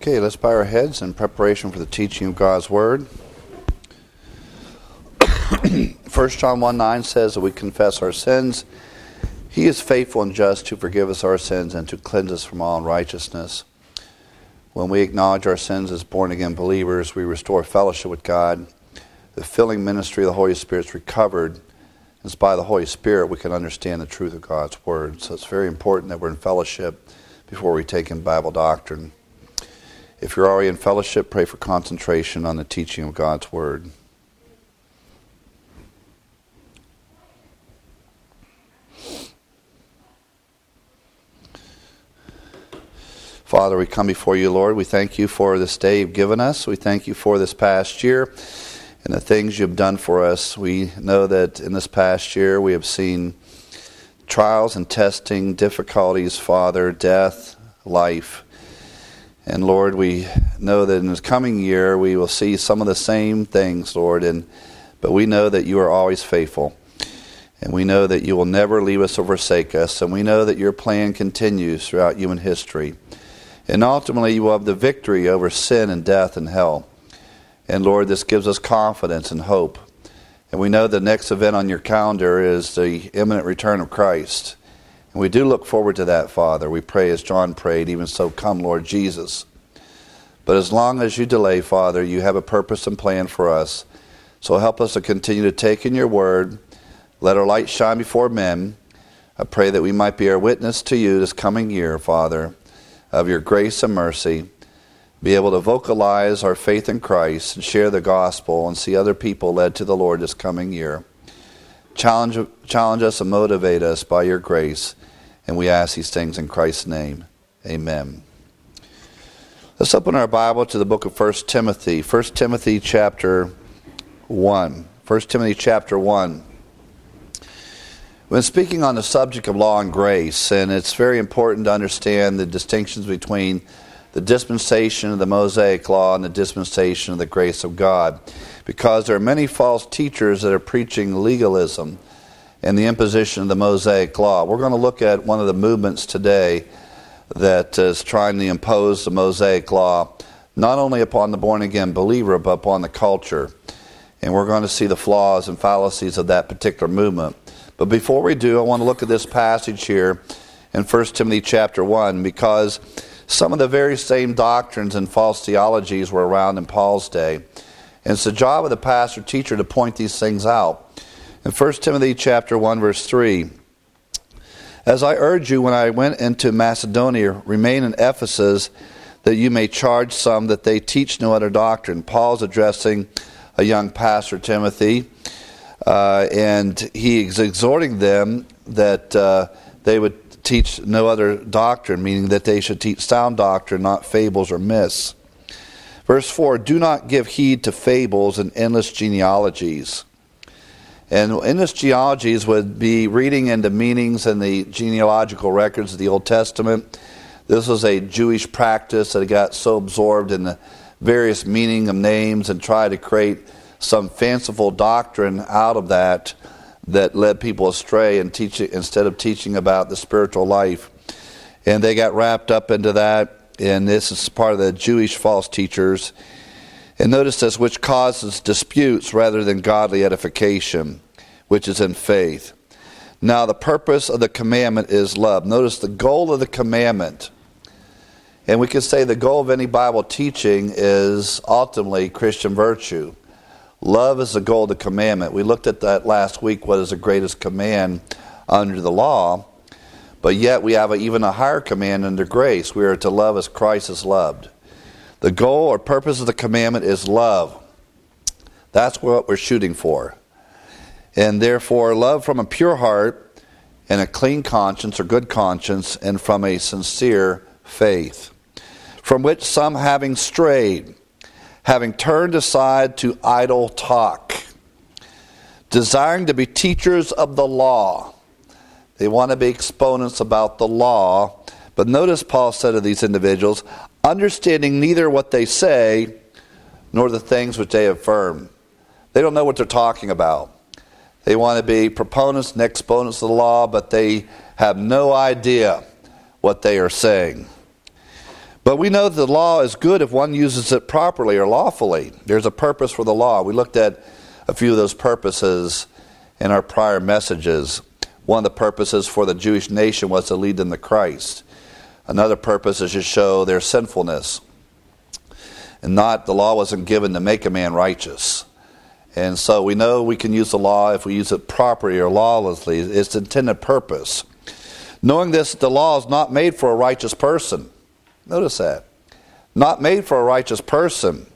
Okay, let's bow our heads in preparation for the teaching of God's Word. 1 John 1:9 says that we confess our sins. He is faithful and just to forgive us our sins and to cleanse us from all unrighteousness. When we acknowledge our sins as born-again believers, we restore fellowship with God. The filling ministry of the Holy Spirit is recovered. It's by the Holy Spirit we can understand the truth of God's Word. So it's very important that we're in fellowship before we take in Bible doctrine. If you're already in fellowship, pray for concentration on the teaching of God's Word. Father, we come before you, Lord. We thank you for this day you've given us. We thank you for this past year and the things you've done for us. We know that in this past year we have seen trials and testing, difficulties, Father, death, life. And Lord, we know that in this coming year we will see some of the same things, Lord, but we know that you are always faithful. And we know that you will never leave us or forsake us. And we know that your plan continues throughout human history. And ultimately you will have the victory over sin and death and hell. And Lord, this gives us confidence and hope. And we know the next event on your calendar is the imminent return of Christ. And we do look forward to that, Father. We pray as John prayed, even so come, Lord Jesus. But as long as you delay, Father, you have a purpose and plan for us. So help us to continue to take in your word. Let our light shine before men. I pray that we might be a witness to you this coming year, Father, of your grace and mercy. Be able to vocalize our faith in Christ and share the gospel and see other people led to the Lord this coming year. Challenge us and motivate us by your grace. And we ask these things in Christ's name. Amen. Let's open our Bible to the book of 1 Timothy. 1 Timothy chapter 1. 1 Timothy chapter 1. When speaking on the subject of law and grace, and it's very important to understand the distinctions between the dispensation of the Mosaic law and the dispensation of the grace of God, because there are many false teachers that are preaching legalism and the imposition of the Mosaic law. We're going to look at one of the movements today that is trying to impose the Mosaic law not only upon the born-again believer, but upon the culture. And we're going to see the flaws and fallacies of that particular movement. But before we do, I want to look at this passage here in 1 Timothy chapter 1, because some of the very same doctrines and false theologies were around in Paul's day. And it's the job of the pastor teacher to point these things out. In 1 Timothy chapter 1, verse 3, as I urge you when I went into Macedonia, remain in Ephesus, that you may charge some that they teach no other doctrine. Paul's addressing a young pastor, Timothy, and he is exhorting them that they would teach no other doctrine, meaning that they should teach sound doctrine, not fables or myths. Verse 4, do not give heed to fables and endless genealogies. And endless genealogies would be reading into meanings in the genealogical records of the Old Testament. This was a Jewish practice that got so absorbed in the various meaning of names and tried to create some fanciful doctrine out of that led people astray and instead of teaching about the spiritual life. And they got wrapped up into that, and this is part of the Jewish false teachers. And notice this, which causes disputes rather than godly edification, which is in faith. Now the purpose of the commandment is love. Notice the goal of the commandment. And we can say the goal of any Bible teaching is ultimately Christian virtue. Love is the goal of the commandment. We looked at that last week, what is the greatest command under the law. But yet we have even a higher command under grace. We are to love as Christ is loved. The goal or purpose of the commandment is love. That's what we're shooting for. And therefore, love from a pure heart and a clean conscience or good conscience and from a sincere faith, from which some having strayed, having turned aside to idle talk, desiring to be teachers of the law. They want to be exponents about the law. But notice Paul said to these individuals, understanding neither what they say nor the things which they affirm. They don't know what they're talking about. They want to be proponents and exponents of the law, but they have no idea what they are saying. But we know that the law is good if one uses it properly or lawfully. There's a purpose for the law. We looked at a few of those purposes in our prior messages. One of the purposes for the Jewish nation was to lead them to Christ. Another purpose is to show their sinfulness. And the law wasn't given to make a man righteous. And so we know we can use the law if we use it properly or lawlessly. Its intended purpose. Knowing this, the law is not made for a righteous person. Notice that. Not made for a righteous person,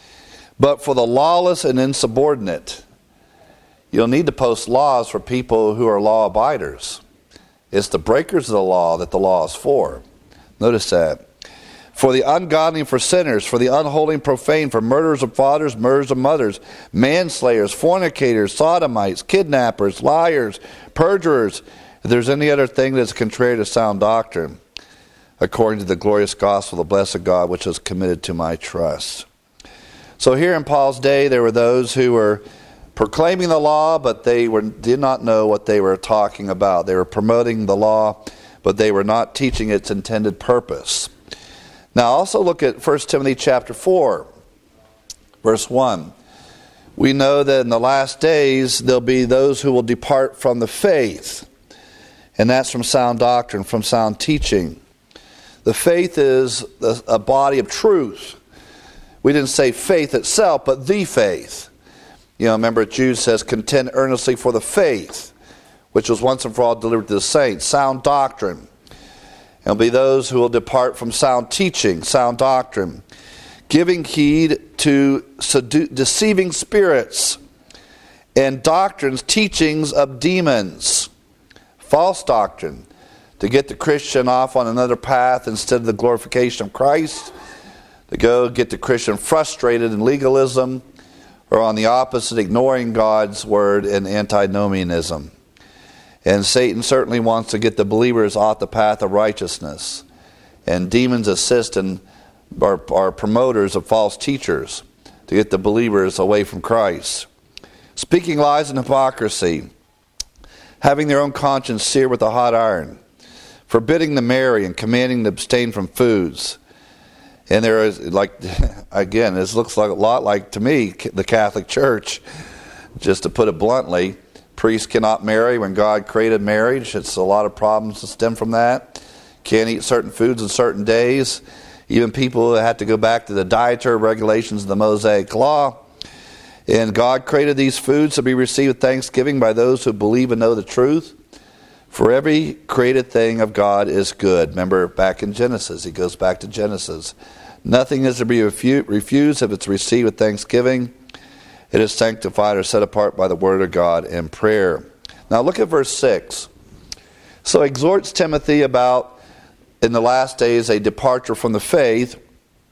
but for the lawless and insubordinate. You'll need to post laws for people who are law abiders. It's the breakers of the law that the law is for. Notice that. For the ungodly and for sinners, for the unholy and profane, for murderers of fathers, murderers of mothers, manslayers, fornicators, sodomites, kidnappers, liars, perjurers, if there's any other thing that's contrary to sound doctrine, according to the glorious gospel of the blessed God, which is committed to my trust. So here in Paul's day, there were those who were proclaiming the law, but they did not know what they were talking about. They were promoting the law, but they were not teaching its intended purpose. Now also look at 1 Timothy chapter 4, verse 1. We know that in the last days there'll be those who will depart from the faith. And that's from sound doctrine, from sound teaching. The faith is a body of truth. We didn't say faith itself, but the faith. You know, remember Jude says, contend earnestly for the faith, which was once and for all delivered to the saints. Sound doctrine. There'll be those who will depart from sound teaching, sound doctrine, giving heed to deceiving spirits and doctrines, teachings of demons. False doctrine, to get the Christian off on another path instead of the glorification of Christ, to go get the Christian frustrated in legalism, or on the opposite, ignoring God's word and antinomianism. And Satan certainly wants to get the believers off the path of righteousness. And demons assist and are promoters of false teachers to get the believers away from Christ. Speaking lies and hypocrisy, having their own conscience seared with a hot iron, forbidding to marry and commanding to abstain from foods. And there is, like, again, this looks like a lot like, to me, the Catholic Church. Just to put it bluntly, priests cannot marry when God created marriage. It's a lot of problems that stem from that. Can't eat certain foods on certain days. Even people have to go back to the dietary regulations of the Mosaic Law. And God created these foods to be received with thanksgiving by those who believe and know the truth. For every created thing of God is good. Remember back in Genesis, he goes back to Genesis. Nothing is to be refused if it's received with thanksgiving. It is sanctified or set apart by the word of God and prayer. Now look at verse 6. So he exhorts Timothy about, in the last days, a departure from the faith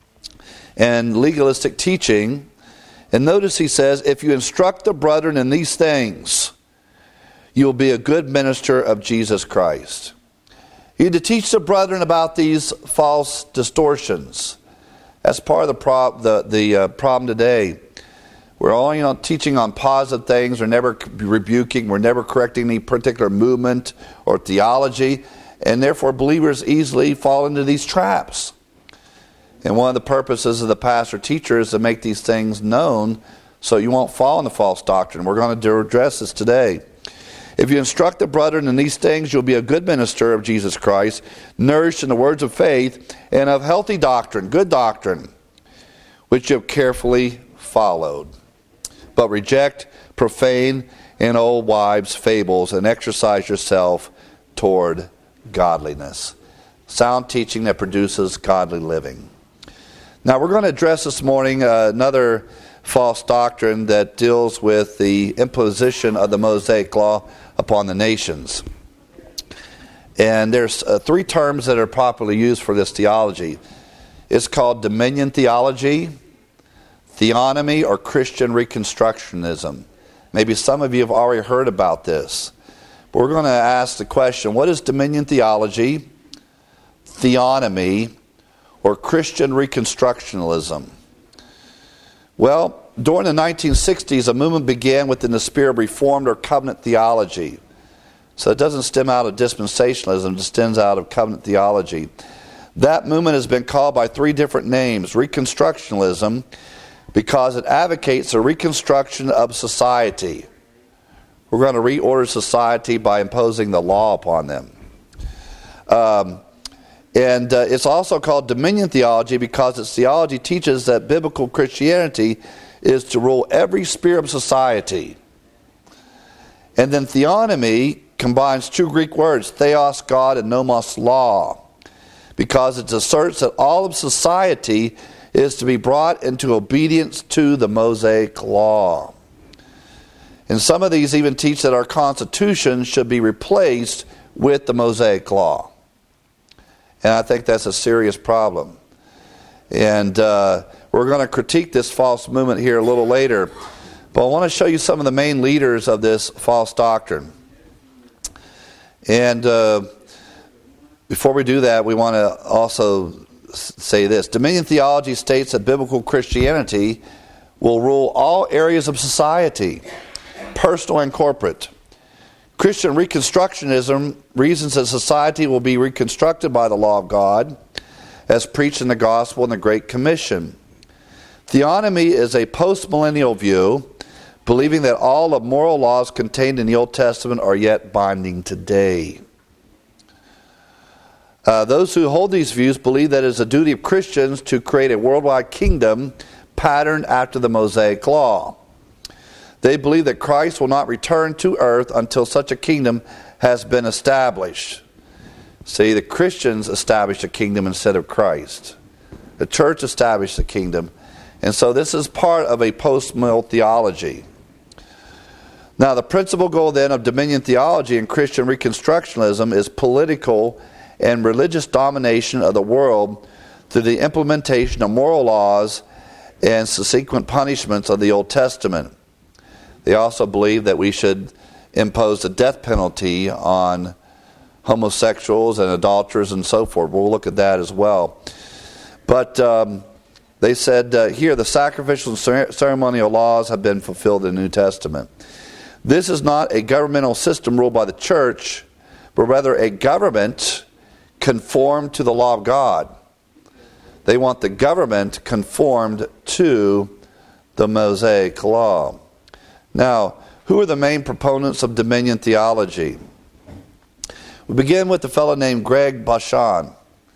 and legalistic teaching. And notice he says, if you instruct the brethren in these things, you will be a good minister of Jesus Christ. You need to teach the brethren about these false distortions. That's part of the problem today. We're only teaching on positive things. We're never rebuking. We're never correcting any particular movement or theology. And therefore believers easily fall into these traps. And one of the purposes of the pastor teacher is to make these things known so you won't fall into false doctrine. We're going to address this today. If you instruct the brethren in these things, you'll be a good minister of Jesus Christ, nourished in the words of faith and of healthy doctrine, good doctrine, which you have carefully followed. But reject profane and old wives' fables and exercise yourself toward godliness. Sound teaching that produces godly living. Now we're going to address this morning another false doctrine that deals with the imposition of the Mosaic Law upon the nations. And there's three terms that are popularly used for this theology. It's called dominion theology, theonomy, or Christian reconstructionism. Maybe some of you have already heard about this. But we're going to ask the question, what is dominion theology, theonomy, or Christian reconstructionalism? Well, during the 1960s, a movement began within the spirit of Reformed or covenant theology. So it doesn't stem out of dispensationalism, it stems out of covenant theology. That movement has been called by 3 different names. Reconstructionism, because it advocates a reconstruction of society. We're going to reorder society by imposing the law upon them. And it's also called dominion theology because its theology teaches that biblical Christianity is to rule every sphere of society. And then theonomy combines 2 Greek words, theos, God, and nomos, law, because it asserts that all of society is to be brought into obedience to the Mosaic law. And some of these even teach that our Constitution should be replaced with the Mosaic law. And I think that's a serious problem. And we're going to critique this false movement here a little later. But I want to show you some of the main leaders of this false doctrine. And before we do that, we want to also say this. Dominion theology states that biblical Christianity will rule all areas of society, personal and corporate. Christian Reconstructionism reasons that society will be reconstructed by the law of God, as preached in the Gospel and the Great Commission. Theonomy is a postmillennial view, believing that all the moral laws contained in the Old Testament are yet binding today. Those who hold these views believe that it is a duty of Christians to create a worldwide kingdom patterned after the Mosaic law. They believe that Christ will not return to earth until such a kingdom has been established. See, the Christians established a kingdom instead of Christ. The church established the kingdom. And so this is part of a post-mill theology. Now, the principal goal then of dominion theology and Christian Reconstructionism is political and religious domination of the world through the implementation of moral laws and subsequent punishments of the Old Testament. They also believe that we should impose the death penalty on homosexuals and adulterers and so forth. We'll look at that as well. But they said here the sacrificial and ceremonial laws have been fulfilled in the New Testament. This is not a governmental system ruled by the church, but rather a government conformed to the law of God. They want the government conformed to the Mosaic law. Now, who are the main proponents of dominion theology? We begin with a fellow named Greg Bashan.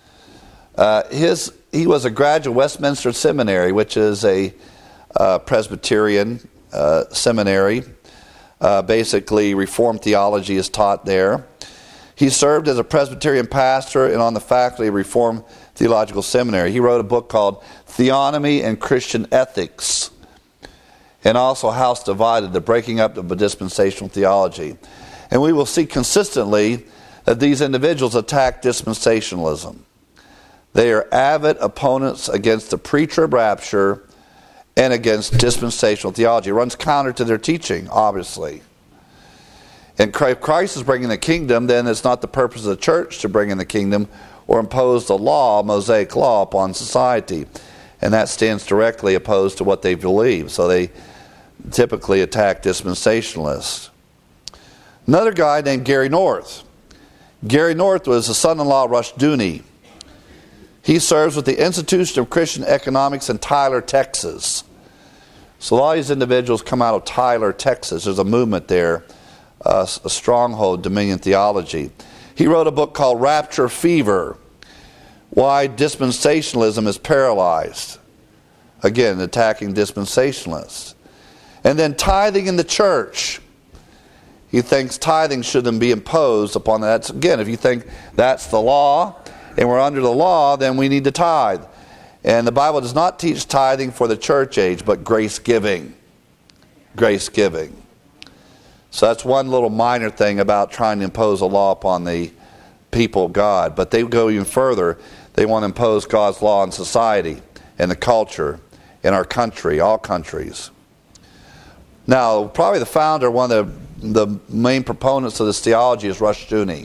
He was a graduate of Westminster Seminary, which is a Presbyterian seminary. Basically, Reformed theology is taught there. He served as a Presbyterian pastor and on the faculty of Reformed Theological Seminary. He wrote a book called Theonomy and Christian Ethics, and also House Divided, the breaking up of dispensational theology. And we will see consistently that these individuals attack dispensationalism. They are avid opponents against the pre-trib rapture and against dispensational theology. It runs counter to their teaching, obviously. And if Christ is bringing the kingdom, then it's not the purpose of the church to bring in the kingdom or impose the law, Mosaic law, upon society. And that stands directly opposed to what they believe. So they typically attack dispensationalists. Another guy named Gary North. Gary North was the son-in-law of Rushdoony. He serves with the Institution of Christian Economics in Tyler, Texas. So a lot of these individuals come out of Tyler, Texas. There's a movement there, a stronghold, dominion theology. He wrote a book called Rapture Fever, Why Dispensationalism is Paralyzed. Again, attacking dispensationalists. And then tithing in the church. He thinks tithing shouldn't be imposed upon that. Again, if you think that's the law, and we're under the law, then we need to tithe. And the Bible does not teach tithing for the church age, but grace giving. Grace giving. So that's one little minor thing about trying to impose a law upon the people of God. But they go even further. They want to impose God's law in society, in the culture, in our country, all countries. Now, probably the founder, one of the main proponents of this theology is Rushdoony.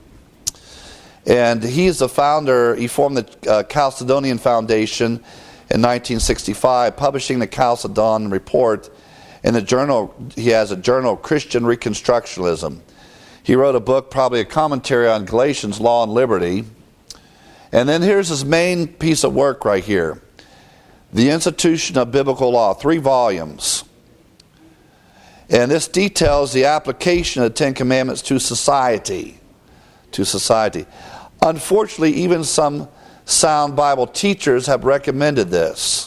And he's the founder. He formed the Chalcedonian Foundation in 1965, publishing the Chalcedon Report in the journal. He has a journal, Christian Reconstructionism. He wrote a book, probably a commentary on Galatians, Law and Liberty. And then here's his main piece of work right here. The Institution of Biblical Law, 3 volumes. And this details the application of the Ten Commandments to society. To society. Unfortunately, even some sound Bible teachers have recommended this.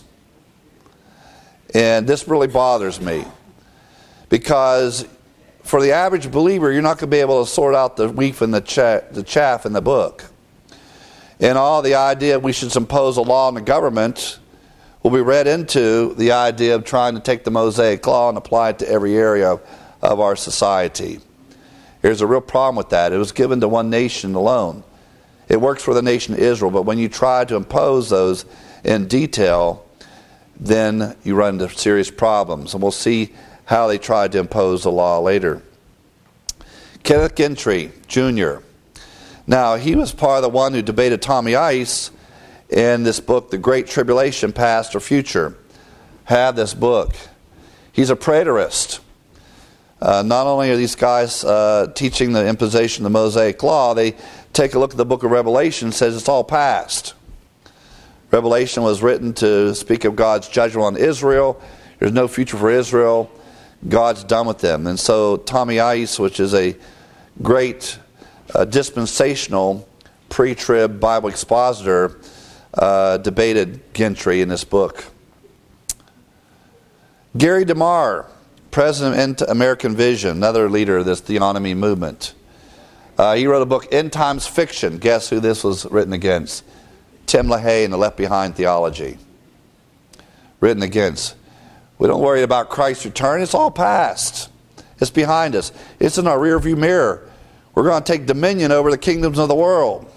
And this really bothers me. Because for the average believer, you're not going to be able to sort out the wheat from the chaff in the book. And all the idea we should impose a law on the government will be read into the idea of trying to take the Mosaic Law and apply it to every area of our society. There's a real problem with that. It was given to one nation alone. It works for the nation of Israel, but when you try to impose those in detail, then you run into serious problems. And we'll see how they tried to impose the law later. Kenneth Gentry, Jr. Now, he was part of the one who debated Tommy Ice in this book, The Great Tribulation, Past or Future. Have this book. He's a preterist. Not only are these guys teaching the imposition of the Mosaic Law, they take a look at the book of Revelation, says it's all past. Revelation was written to speak of God's judgment on Israel. There's no future for Israel. God's done with them. And so Tommy Ice, which is a great dispensational pre-trib Bible expositor, debated Gentry in this book. Gary DeMar, president of American Vision, another leader of this theonomy movement. He wrote a book, End Times Fiction. Guess who this was written against? Tim LaHaye and the Left Behind Theology. Written against. We don't worry about Christ's return. It's all past. It's behind us. It's in our rearview mirror. We're going to take dominion over the kingdoms of the world.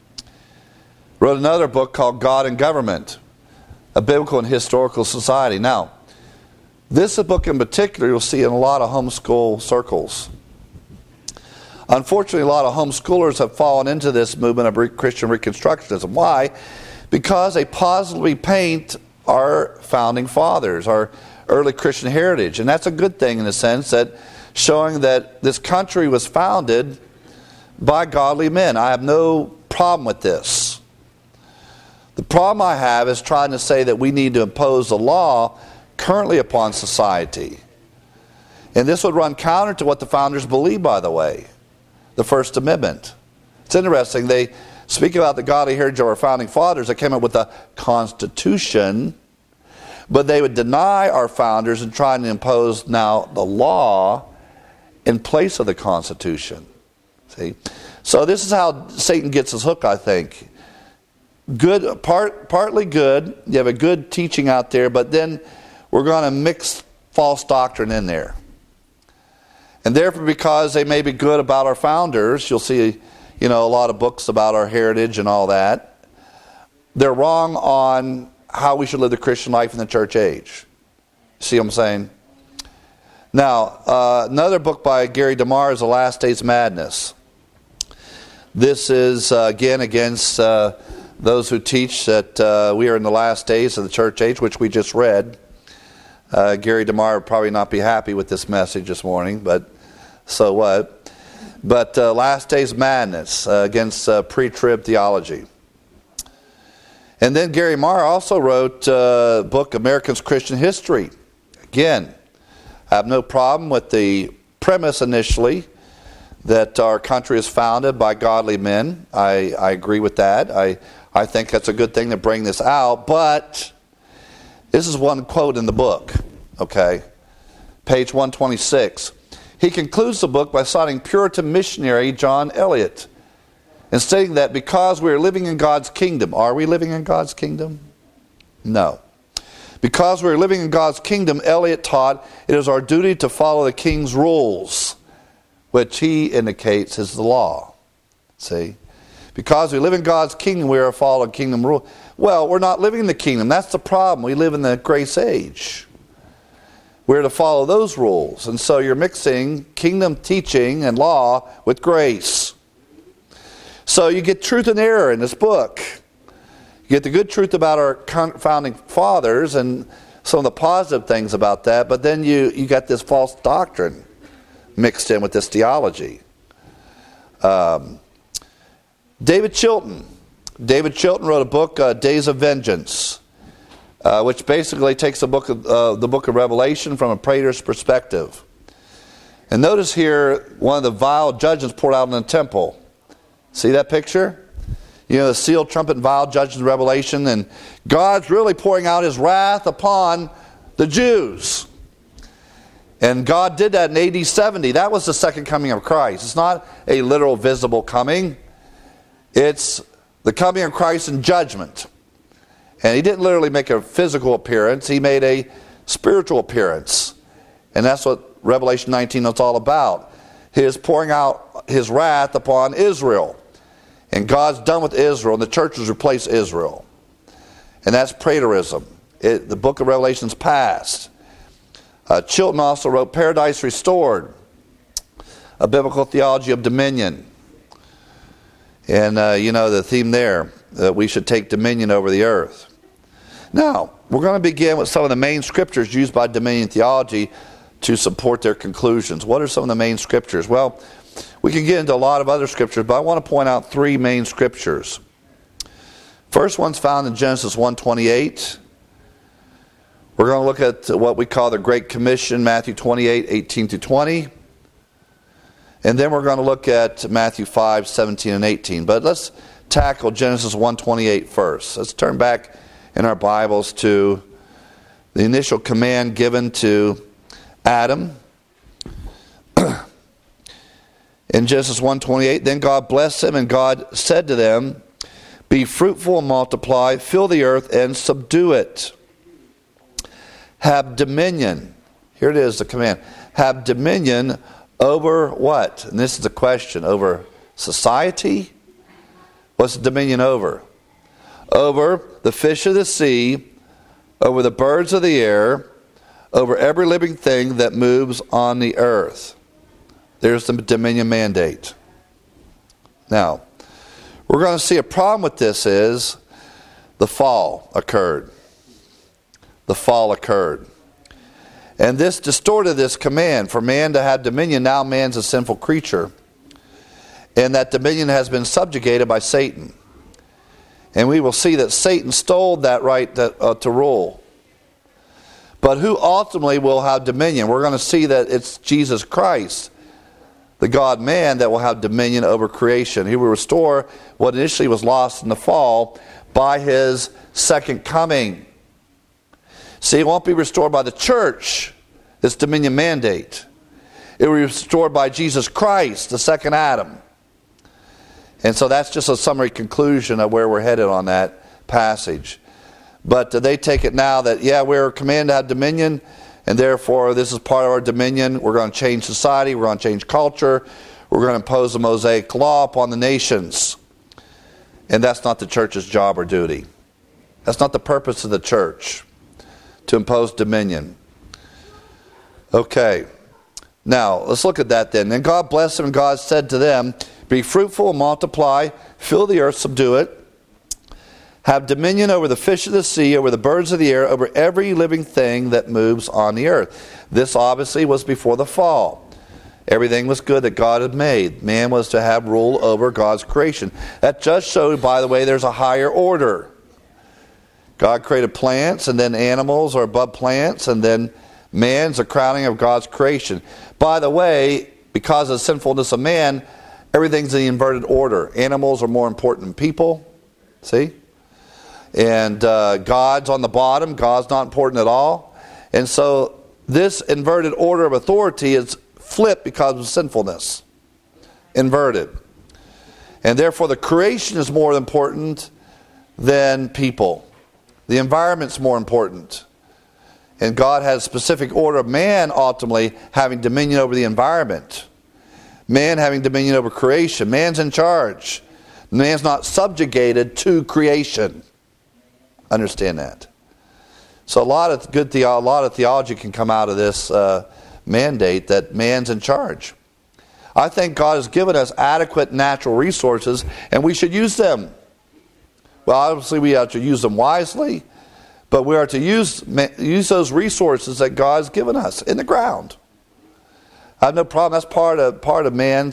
Wrote another book called God and Government, a biblical and historical society. Now, this book in particular you'll see in a lot of homeschool circles. Unfortunately, a lot of homeschoolers have fallen into this movement of Christian Reconstructionism. Why? Because they positively paint our founding fathers, our early Christian heritage. And that's a good thing in the sense that showing that this country was founded by godly men. I have no problem with this. The problem I have is trying to say that we need to impose the law currently upon society. And this would run counter to what the founders believed, by the way. The First Amendment. It's interesting. They speak about the godly heritage of our founding fathers that came up with the Constitution, but they would deny our founders and try to impose now the law in place of the Constitution. See? So this is how Satan gets his hook, I think. Good, partly good. You have a good teaching out there, but then we're going to mix false doctrine in there. And therefore, because they may be good about our founders, you'll see, a lot of books about our heritage and all that. They're wrong on how we should live the Christian life in the church age. See what I'm saying? Now, another book by Gary DeMar is The Last Days Madness. This is, again, against those who teach that we are in the last days of the church age, which we just read. Gary DeMar would probably not be happy with this message this morning, but so what? But Last Days Madness against pre-trib theology. And then Gary Marr also wrote a book, America's Christian History. Again, I have no problem with the premise initially that our country is founded by godly men. I agree with that. I think that's a good thing to bring this out, but this is one quote in the book, okay? Page 126. He concludes the book by citing Puritan missionary John Eliot and stating that because we are living in God's kingdom, are we living in God's kingdom? No. Because we are living in God's kingdom, Eliot taught, it is our duty to follow the king's rules, which he indicates is the law. See? Because we live in God's kingdom, we are following kingdom rule. Well, we're not living in the kingdom. That's the problem. We live in the grace age. We're to follow those rules. And so you're mixing kingdom teaching and law with grace. So you get truth and error in this book. You get the good truth about our founding fathers and some of the positive things about that, but then you got this false doctrine mixed in with this theology. David Chilton, David Chilton wrote a book, Days of Vengeance, which basically takes the book of Revelation from a praetor's perspective. And notice here one of the vial judgments poured out in the temple. See that picture? You know, the sealed trumpet and vial judgments in Revelation, and God's really pouring out his wrath upon the Jews. And God did that in AD 70. That was the second coming of Christ. It's not a literal visible coming. It's the coming of Christ in judgment. And he didn't literally make a physical appearance. He made a spiritual appearance. And that's what Revelation 19 is all about. His pouring out his wrath upon Israel. And God's done with Israel, and the church has replaced Israel. And that's praetorism. The book of Revelation's past. Chilton also wrote Paradise Restored, a biblical theology of dominion. And the theme there, that we should take dominion over the earth. Now, we're going to begin with some of the main scriptures used by dominion theology to support their conclusions. What are some of the main scriptures? Well, we can get into a lot of other scriptures, but I want to point out three main scriptures. First one's found in Genesis 1:28. We're going to look at what we call the Great Commission, Matthew 28:18-20. And then we're going to look at Matthew 5:17 and 18. But let's tackle Genesis 1:28 first. Let's turn back in our Bibles to the initial command given to Adam. In Genesis 1:28, then God blessed them, and God said to them, be fruitful and multiply, fill the earth and subdue it. Have dominion. Here it is, the command. Have dominion over what? And this is the question. Over society? What's the dominion over? Over the fish of the sea, over the birds of the air, over every living thing that moves on the earth. There's the dominion mandate. Now, we're going to see a problem with this is the fall occurred. The fall occurred. And this distorted this command for man to have dominion. Now man's a sinful creature. And that dominion has been subjugated by Satan. And we will see that Satan stole that right to rule. But who ultimately will have dominion? We're going to see that it's Jesus Christ, the God-man, that will have dominion over creation. He will restore what initially was lost in the fall by his second coming. See, it won't be restored by the church, this dominion mandate. It will be restored by Jesus Christ, the second Adam. And so that's just a summary conclusion of where we're headed on that passage. But they take it now that, we're commanded to have dominion, and therefore this is part of our dominion. We're going to change society. We're going to change culture. We're going to impose the Mosaic law upon the nations. And that's not the church's job or duty. That's not the purpose of the church, to impose dominion. Okay. Now, let's look at that then. Then God blessed them, and God said to them, be fruitful and multiply, fill the earth, subdue it. Have dominion over the fish of the sea, over the birds of the air, over every living thing that moves on the earth. This obviously was before the fall. Everything was good that God had made. Man was to have rule over God's creation. That just showed, by the way, there's a higher order. God created plants, and then animals are above plants, and then man's the crowning of God's creation. By the way, because of the sinfulness of man, everything's in the inverted order. Animals are more important than people. See? And God's on the bottom. God's not important at all. And so this inverted order of authority is flipped because of sinfulness. Inverted. And therefore the creation is more important than people. The environment's more important. And God has a specific order of man ultimately having dominion over the environment. Man having dominion over creation. Man's in charge. Man's not subjugated to creation. Understand that. So a lot of theology can come out of this mandate that man's in charge. I think God has given us adequate natural resources, and we should use them. Well, obviously we have to use them wisely, but we are to use those resources that God has given us in the ground. I have no problem. That's part of man's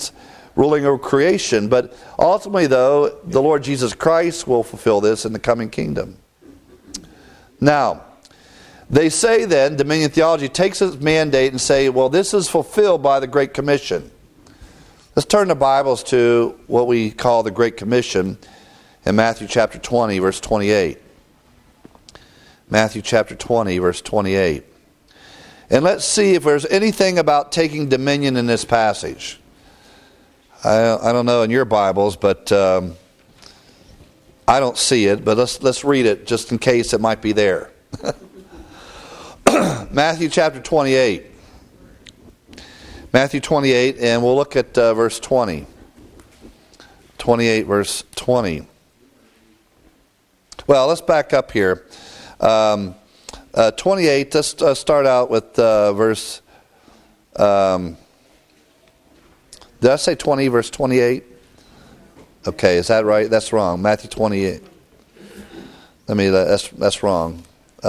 ruling over creation. But ultimately, though, the Lord Jesus Christ will fulfill this in the coming kingdom. Now, they say then, dominion theology takes its mandate and say, well, this is fulfilled by the Great Commission. Let's turn the Bibles to what we call the Great Commission in Matthew chapter 20, verse 28. Matthew chapter 20, verse 28. And let's see if there's anything about taking dominion in this passage. I don't know in your Bibles, but I don't see it. But let's read it just in case it might be there. Matthew chapter 28. Matthew 28, and we'll look at verse 20. 28, verse 20. Well, let's back up here. 28, let's start out with verse... did I say 20, verse 28? Okay, is that right? That's wrong. Matthew 28. That's wrong.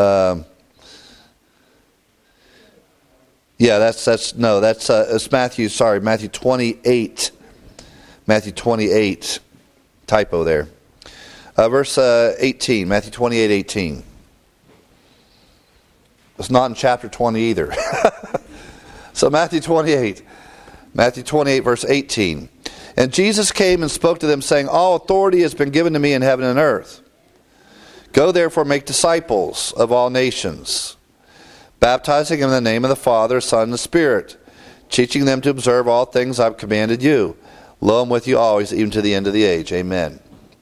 It's Matthew, sorry, Matthew 28. Matthew 28. Typo there. Verse 18, Matthew 28, 18. It's not in chapter 20 either. So Matthew 28, verse 18. And Jesus came and spoke to them, saying, all authority has been given to me in heaven and earth. Go therefore make disciples of all nations, baptizing them in the name of the Father, Son, and the Spirit, teaching them to observe all things I've commanded you. Lo, I'm with you always, even to the end of the age. Amen.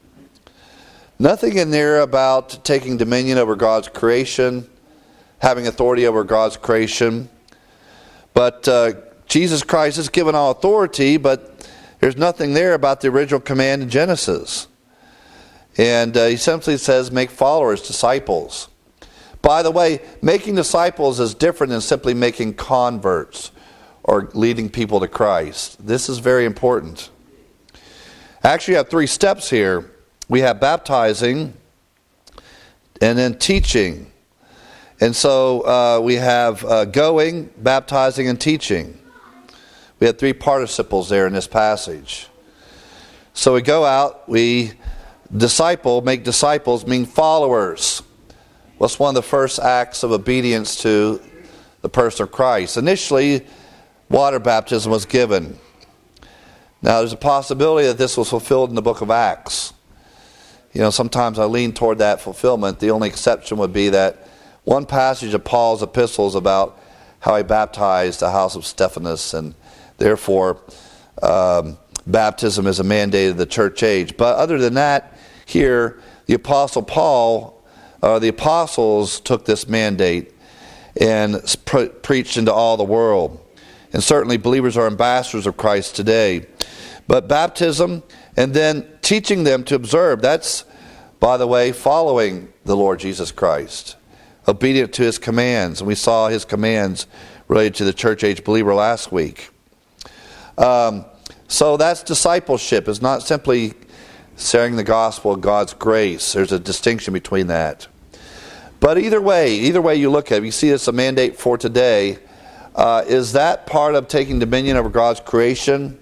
Nothing in there about taking dominion over God's creation, having authority over God's creation. But Jesus Christ has given all authority, but there's nothing there about the original command in Genesis. And he simply says, make followers, disciples. By the way, making disciples is different than simply making converts or leading people to Christ. This is very important. Actually, you have 3 steps here. We have baptizing and then teaching. And so we have going, baptizing, and teaching. We have 3 participles there in this passage. So we go out, we disciple, make disciples, mean followers. What's one of the first acts of obedience to the person of Christ? Initially, water baptism was given. Now, there's a possibility that this was fulfilled in the book of Acts. You know, sometimes I lean toward that fulfillment. The only exception would be that one passage of Paul's epistles about how he baptized the house of Stephanas, and therefore baptism is a mandate of the church age. But other than that, here, the Apostle Paul, the apostles took this mandate and preached into all the world. And certainly believers are ambassadors of Christ today. But baptism and then teaching them to observe, that's, by the way, following the Lord Jesus Christ, obedient to his commands. And we saw his commands related to the church age believer last week. So that's discipleship. It's not simply sharing the gospel of God's grace. There's a distinction between that. But either way you look at it, you see it's a mandate for today. Is that part of taking dominion over God's creation?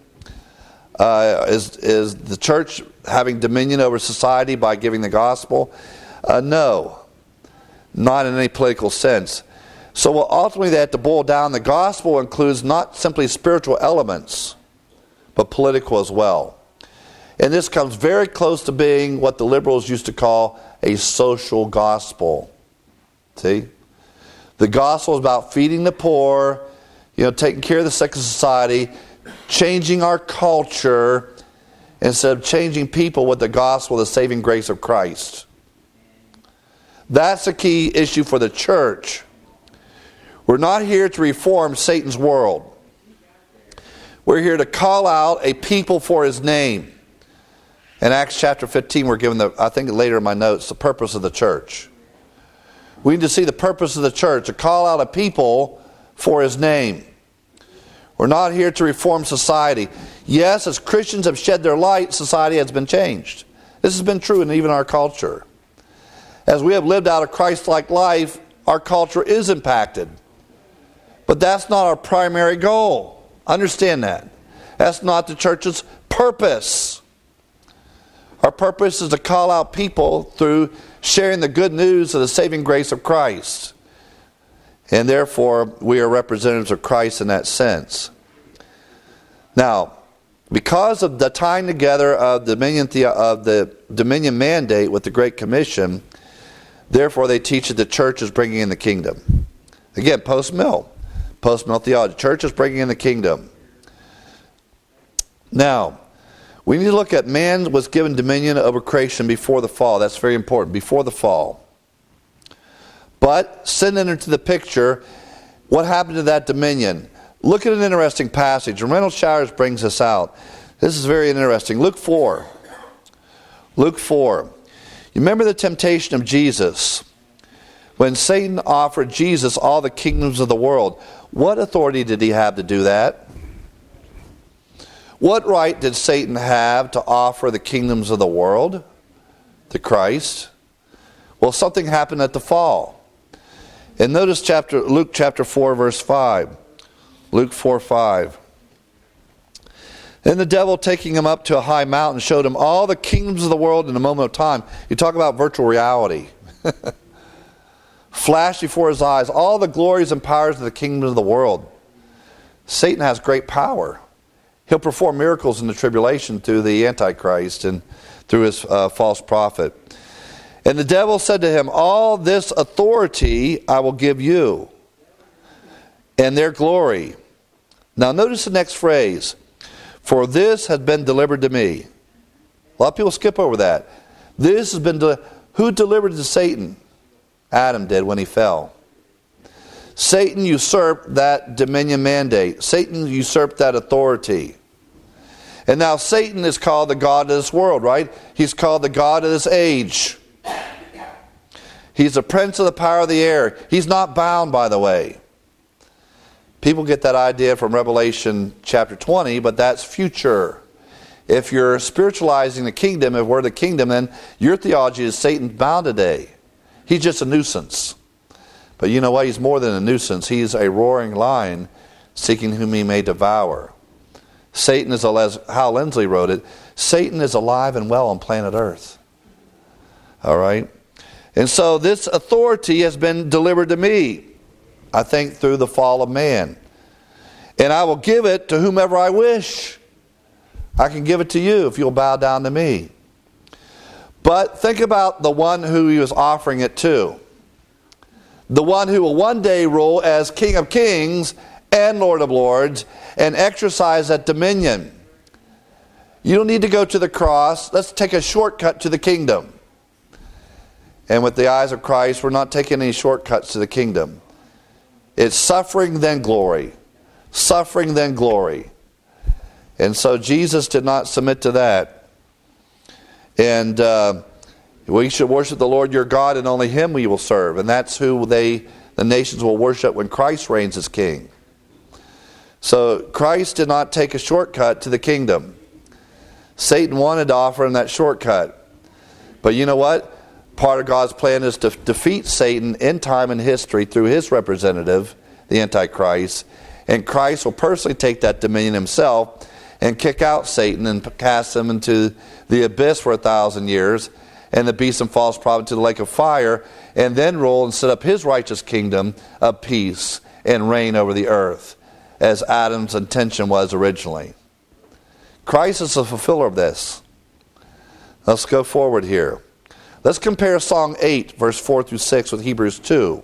Is the church having dominion over society by giving the gospel? No, not in any political sense. So ultimately they have to boil down. The gospel includes not simply spiritual elements, but political as well. And this comes very close to being what the liberals used to call a social gospel. See? The gospel is about feeding the poor, taking care of the sick of society, changing our culture, instead of changing people with the gospel, the saving grace of Christ. That's a key issue for the church. We're not here to reform Satan's world. We're here to call out a people for his name. In Acts chapter 15, we're given I think later in my notes, the purpose of the church. We need to see the purpose of the church, to call out a people for his name. We're not here to reform society. Yes, as Christians have shed their light, society has been changed. This has been true in even our culture. As we have lived out a Christ-like life, our culture is impacted. But that's not our primary goal. Understand that. That's not the church's purpose. Our purpose is to call out people through sharing the good news of the saving grace of Christ. And therefore, we are representatives of Christ in that sense. Now, because of the tying together of the Dominion mandate with the Great Commission, therefore they teach that the church is bringing in the kingdom. Again, post-mill theology. Church is bringing in the kingdom. Now, we need to look at man was given dominion over creation before the fall. That's very important, before the fall. But sin entered into the picture. What happened to that dominion? Look at an interesting passage. And Reynolds Showers brings this out. This is very interesting. Luke 4. Luke 4. You remember the temptation of Jesus? When Satan offered Jesus all the kingdoms of the world, what authority did he have to do that? What right did Satan have to offer the kingdoms of the world to Christ? Well, something happened at the fall. And notice Luke chapter 4, verse 5. Luke 4:5. Then the devil, taking him up to a high mountain, showed him all the kingdoms of the world in a moment of time. You talk about virtual reality. Flashed before his eyes all the glories and powers of the kingdoms of the world. Satan has great power. He'll perform miracles in the tribulation through the Antichrist and through his false prophet. And the devil said to him, all this authority I will give you, and their glory. Now notice the next phrase. For this has been delivered to me. A lot of people skip over that. This has been who delivered it to Satan? Adam did when he fell. Satan usurped that dominion mandate. Satan usurped that authority. And now Satan is called the god of this world, right? He's called the god of this age. He's the prince of the power of the air. He's not bound, by the way. People get that idea from Revelation chapter 20, but that's future. If you're spiritualizing the kingdom, if we're the kingdom, then your theology is Satan's bound today. He's just a nuisance. But you know what? He's more than a nuisance. He's a roaring lion seeking whom he may devour. Satan is, as Hal Lindsley wrote it, Satan is alive and well on planet Earth. All right? And so this authority has been delivered to me, I think through the fall of man. And I will give it to whomever I wish. I can give it to you if you'll bow down to me. But think about the one who he was offering it to. The one who will one day rule as King of Kings and Lord of Lords and exercise that dominion. You don't need to go to the cross. Let's take a shortcut to the kingdom. And with the eyes of Christ, we're not taking any shortcuts to the kingdom. It's suffering, then glory. Suffering, then glory. And so Jesus did not submit to that. And we should worship the Lord your God, and only him we will serve. And that's who the nations will worship when Christ reigns as king. So Christ did not take a shortcut to the kingdom. Satan wanted to offer him that shortcut. But you know what? Part of God's plan is to defeat Satan in time and history through his representative, the Antichrist. And Christ will personally take that dominion himself and kick out Satan and cast him into the abyss for 1,000 years, and the beast and false prophet to the lake of fire, and then rule and set up his righteous kingdom of peace and reign over the earth, as Adam's intention was originally. Christ is the fulfiller of this. Let's go forward here. Let's compare Song 8, verse 4 through 6 with Hebrews 2.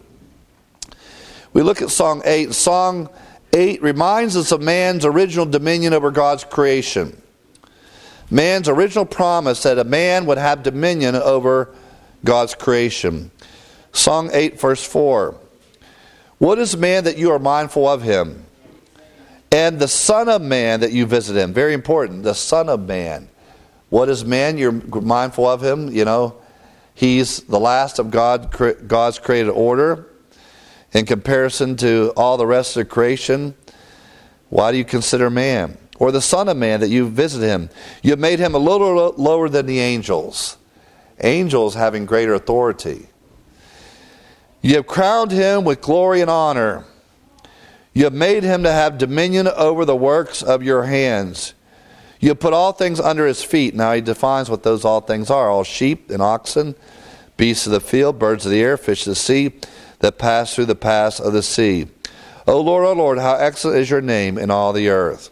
We look at Song 8. Song 8 reminds us of man's original dominion over God's creation. Man's original promise that a man would have dominion over God's creation. Song 8, verse 4. What is man that you are mindful of him? And the Son of Man that you visit him. Very important. The Son of Man. What is man? You're mindful of him. You know, he's the last of God's created order. In comparison to all the rest of creation, why do you consider man? Or the Son of Man that you visit him. You have made him a little lower than the angels. Angels having greater authority. You have crowned him with glory and honor. You have made him to have dominion over the works of your hands. You have put all things under his feet. Now he defines what those all things are. All sheep and oxen, beasts of the field, birds of the air, fish of the sea, that pass through the paths of the sea. O Lord, how excellent is your name in all the earth.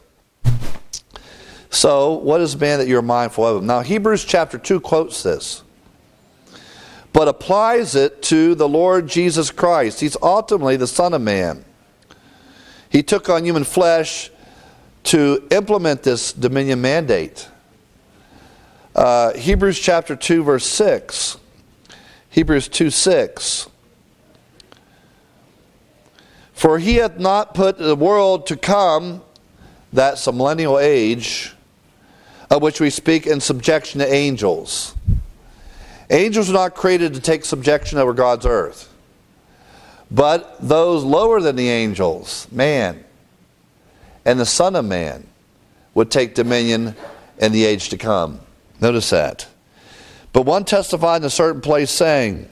So, what is man that you're mindful of him? Now, Hebrews chapter 2 quotes this, but applies it to the Lord Jesus Christ. He's ultimately the Son of Man. He took on human flesh to implement this dominion mandate. Hebrews chapter 2 verse 6. Hebrews 2:6. For he hath not put the world to come, that's a millennial age, of which we speak, in subjection to angels. Angels were not created to take subjection over God's earth, but those lower than the angels, man, and the Son of Man, would take dominion in the age to come. Notice that. But one testified in a certain place, saying,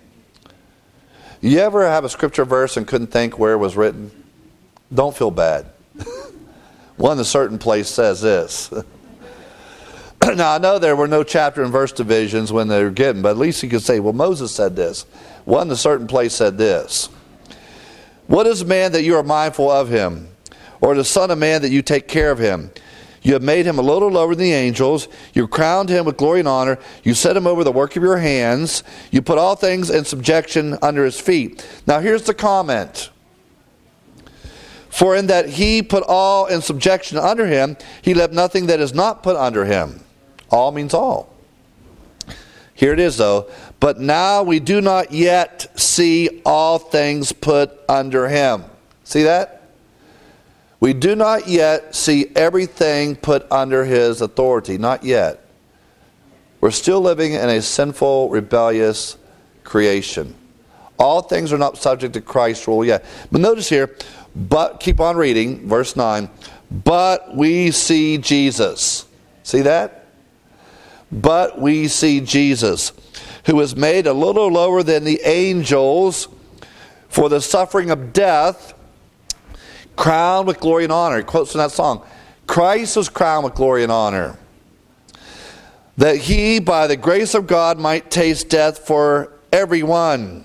you ever have a scripture verse and couldn't think where it was written? Don't feel bad. One in a certain place says this. Now, I know there were no chapter and verse divisions when they were given, but at least you could say, well, Moses said this. One in a certain place said this. What is man that you are mindful of him? Or the Son of Man that you take care of him? You have made him a little lower than the angels. You crowned him with glory and honor. You set him over the work of your hands. You put all things in subjection under his feet. Now here's the comment. For in that he put all in subjection under him, he left nothing that is not put under him. All means all. Here it is though. But now we do not yet see all things put under him. See that? We do not yet see everything put under his authority. Not yet. We're still living in a sinful, rebellious creation. All things are not subject to Christ's rule yet. But notice here, but keep on reading, verse 9. But we see Jesus. See that? But we see Jesus, who was made a little lower than the angels for the suffering of death, crowned with glory and honor. He quotes from that song. Christ was crowned with glory and honor, that he, by the grace of God, might taste death for everyone.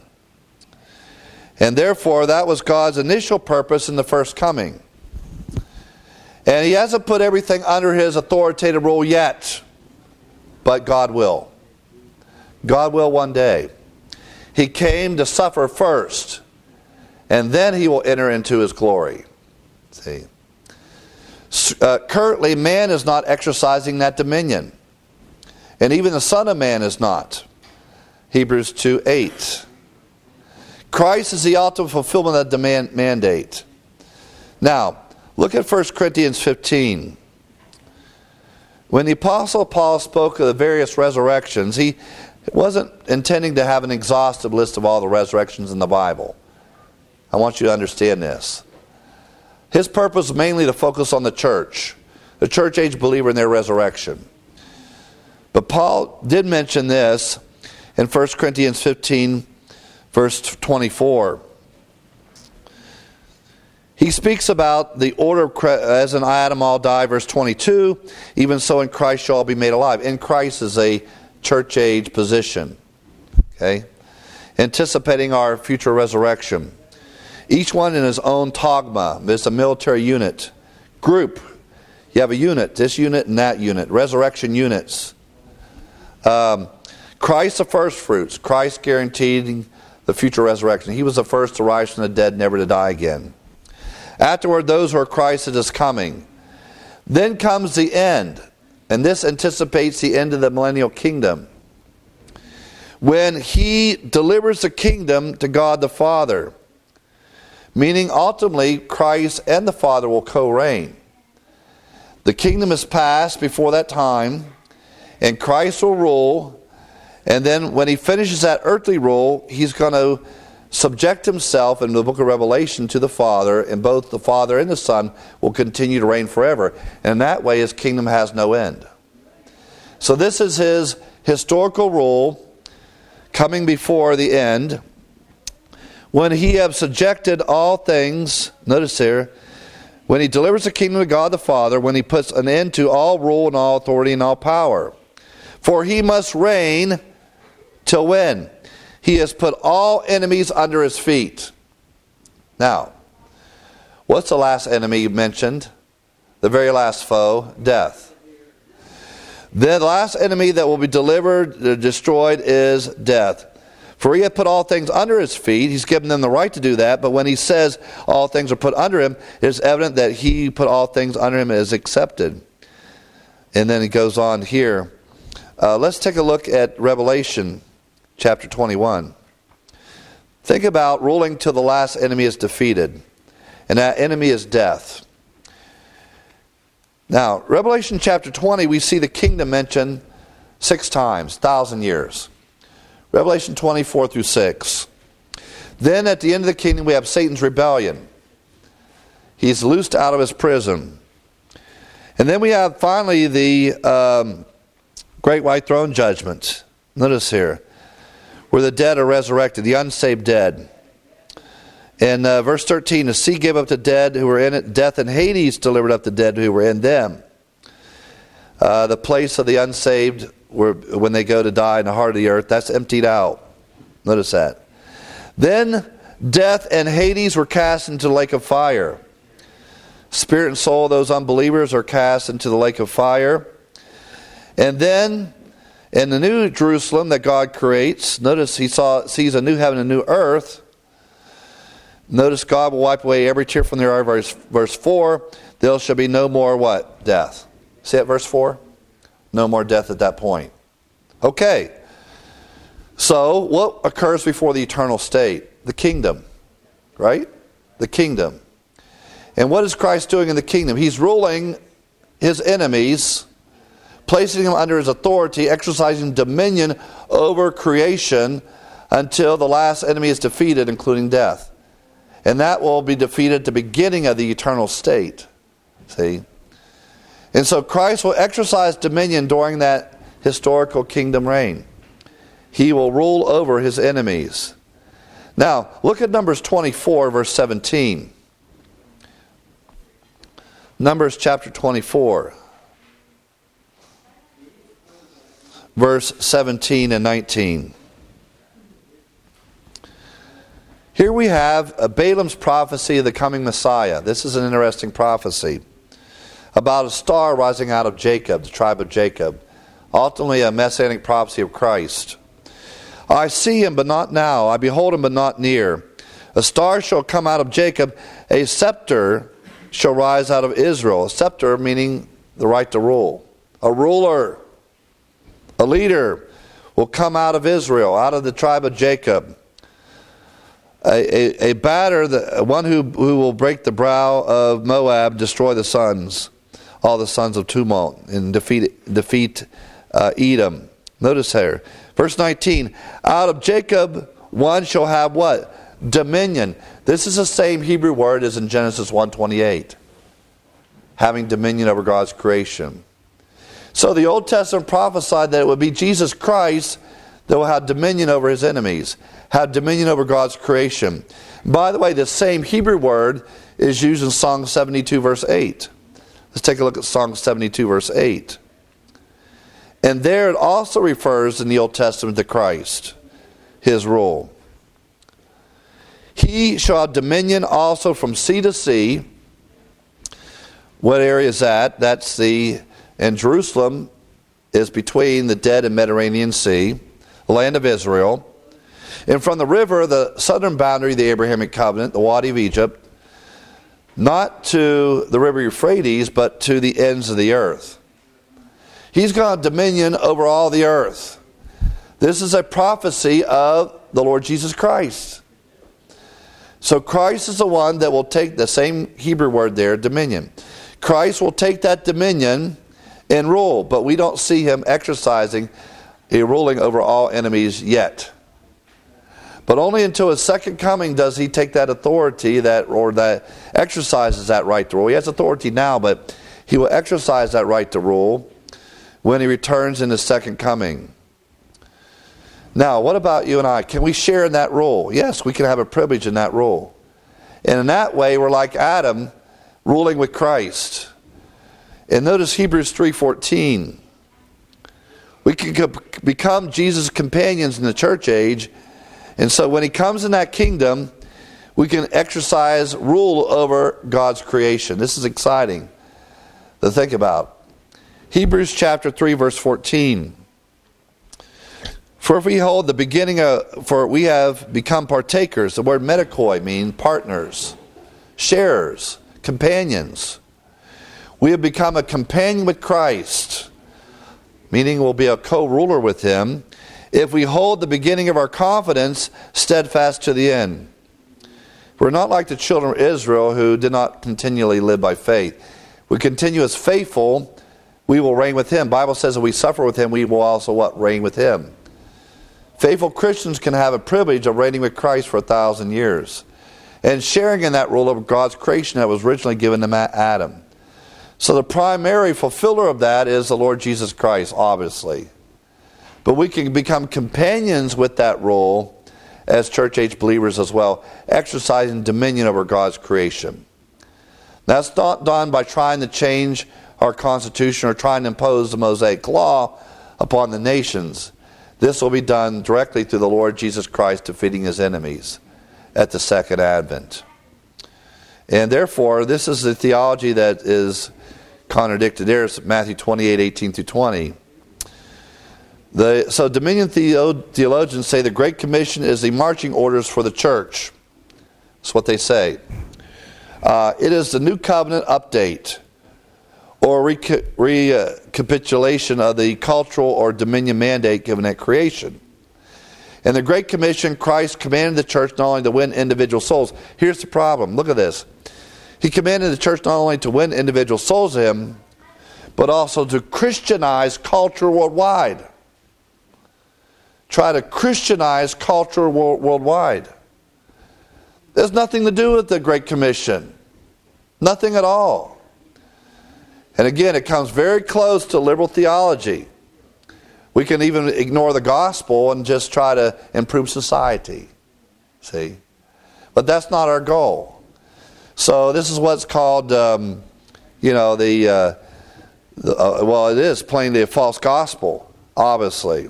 And therefore, that was God's initial purpose in the first coming. And he hasn't put everything under his authoritative rule yet, but God will. God will one day. He came to suffer first, and then he will enter into his glory. See, currently man is not exercising that dominion, and even the Son of Man is not. Hebrews 2:8. Christ is the ultimate fulfillment of the mandate. Now, look at 1 Corinthians 15. When the Apostle Paul spoke of the various resurrections, he wasn't intending to have an exhaustive list of all the resurrections in the Bible. I want you to understand this. His purpose was mainly to focus on the church age believer in their resurrection. But Paul did mention this in 1 Corinthians 15, verse 24. He speaks about the order of, as in Adam all die, verse 22, even so in Christ shall all be made alive. In Christ is a church age position. Okay? Anticipating our future resurrection. Each one in his own togma. It's a military unit. Group. You have a unit, this unit and that unit. Resurrection units. Christ the first fruits. Christ guaranteed the future resurrection. He was the first to rise from the dead, never to die again. Afterward, those who are Christ is coming. Then comes the end. And this anticipates the end of the millennial kingdom, when he delivers the kingdom to God the Father. Meaning, ultimately, Christ and the Father will co-reign. The kingdom is passed before that time, and Christ will rule. And then when he finishes that earthly rule, he's going to subject himself in the book of Revelation to the Father, and both the Father and the Son will continue to reign forever. And in that way, his kingdom has no end. So this is his historical rule coming before the end. When he have subjected all things, notice here, when he delivers the kingdom to God the Father, when he puts an end to all rule and all authority and all power. For he must reign till when? He has put all enemies under his feet. Now, what's the last enemy mentioned? The very last foe, death. The last enemy that will be delivered, destroyed, is death. For he hath put all things under his feet. He's given them the right to do that. But when he says all things are put under him, it is evident that he put all things under him is accepted. And then he goes on here. Let's take a look at Revelation chapter 21. Think about ruling till the last enemy is defeated. And that enemy is death. Now, Revelation chapter 20, we see the kingdom mentioned 6 times, 1,000 years. Revelation 24 through 6. Then at the end of the kingdom we have Satan's rebellion. He's loosed out of his prison. And then we have finally the great white throne judgment. Notice here, where the dead are resurrected, the unsaved dead. In verse 13, the sea gave up the dead who were in it. Death and Hades delivered up the dead who were in them. The place of the unsaved, when they go to die in the heart of the earth, that's emptied out. Notice that. Then death and Hades were cast into the lake of fire. Spirit and soul of those unbelievers are cast into the lake of fire. And then in the new Jerusalem that God creates, notice he sees a new heaven and a new earth. Notice God will wipe away every tear from their eye. Verse 4, there shall be no more what? Death. See that verse 4? No more death at that point. Okay. So, what occurs before the eternal state? The kingdom. Right? The kingdom. And what is Christ doing in the kingdom? He's ruling his enemies, placing them under his authority, exercising dominion over creation until the last enemy is defeated, including death. And that will be defeated at the beginning of the eternal state. See? And so Christ will exercise dominion during that historical kingdom reign. He will rule over his enemies. Now, look at Numbers 24, verse 17. Numbers chapter 24, verse 17 and 19. Here we have Balaam's prophecy of the coming Messiah. This is an interesting prophecy about a star rising out of Jacob, the tribe of Jacob. Ultimately a messianic prophecy of Christ. I see him, but not now. I behold him, but not near. A star shall come out of Jacob. A scepter shall rise out of Israel. A scepter meaning the right to rule. A ruler, a leader will come out of Israel, out of the tribe of Jacob. A batter, one who will break the brow of Moab, destroy the sons, all the sons of tumult, and defeat Edom. Notice here, verse 19, out of Jacob one shall have what? Dominion. This is the same Hebrew word as in Genesis 1:28. Having dominion over God's creation. So the Old Testament prophesied that it would be Jesus Christ that will have dominion over his enemies, have dominion over God's creation. By the way, the same Hebrew word is used in Psalm 72 verse 8. Let's take a look at Psalm 72 verse 8. And there it also refers in the Old Testament to Christ, his rule. He shall have dominion also from sea to sea. What area is that? That's in Jerusalem is between the Dead and Mediterranean Sea, the land of Israel. And from the river, the southern boundary of the Abrahamic covenant, the Wadi of Egypt, not to the river Euphrates, but to the ends of the earth. He's got dominion over all the earth. This is a prophecy of the Lord Jesus Christ. So Christ is the one that will take the same Hebrew word there, dominion. Christ will take that dominion and rule, but we don't see him exercising a ruling over all enemies yet. But only until his second coming does he take that authority that exercises that right to rule. He has authority now, but he will exercise that right to rule when he returns in his second coming. Now, what about you and I? Can we share in that rule? Yes, we can have a privilege in that rule. And in that way, we're like Adam. ruling with Christ. And notice Hebrews 3:14. We can become Jesus' companions in the church age. And so when he comes in that kingdom, we can exercise rule over God's creation. This is exciting to think about. Hebrews chapter 3, verse 14. For if we hold the beginning of, for we have become partakers. The word medikoi means partners, sharers, companions. We have become a companion with Christ, meaning we'll be a co-ruler with him, if we hold the beginning of our confidence steadfast to the end. We're not like the children of Israel who did not continually live by faith. We continue as faithful, we will reign with him. The Bible says if we suffer with him, we will also what? Reign with him. Faithful Christians can have a privilege of reigning with Christ for 1,000 years and sharing in that rule of God's creation that was originally given to Adam. So the primary fulfiller of that is the Lord Jesus Christ, obviously. But we can become companions with that role as church age believers as well, exercising dominion over God's creation. That's not done by trying to change our constitution or trying to impose the Mosaic law upon the nations. This will be done directly through the Lord Jesus Christ defeating his enemies at the second advent. And therefore, this is the theology that is contradicted. There's Matthew 28:18-20. So Dominion theologians say the Great Commission is the marching orders for the church. That's what they say. It is the New Covenant update or recapitulation of the cultural or dominion mandate given at creation. In the Great Commission, Christ commanded the church not only to win individual souls. Here's the problem. Look at this. He commanded the church not only to win individual souls to him, but also to Christianize culture worldwide. Try to Christianize culture worldwide. There's nothing to do with the Great Commission. Nothing at all. And again, it comes very close to liberal theology. We can even ignore the gospel and just try to improve society. See? But that's not our goal. So this is what's called, well, it is plainly a false gospel, obviously.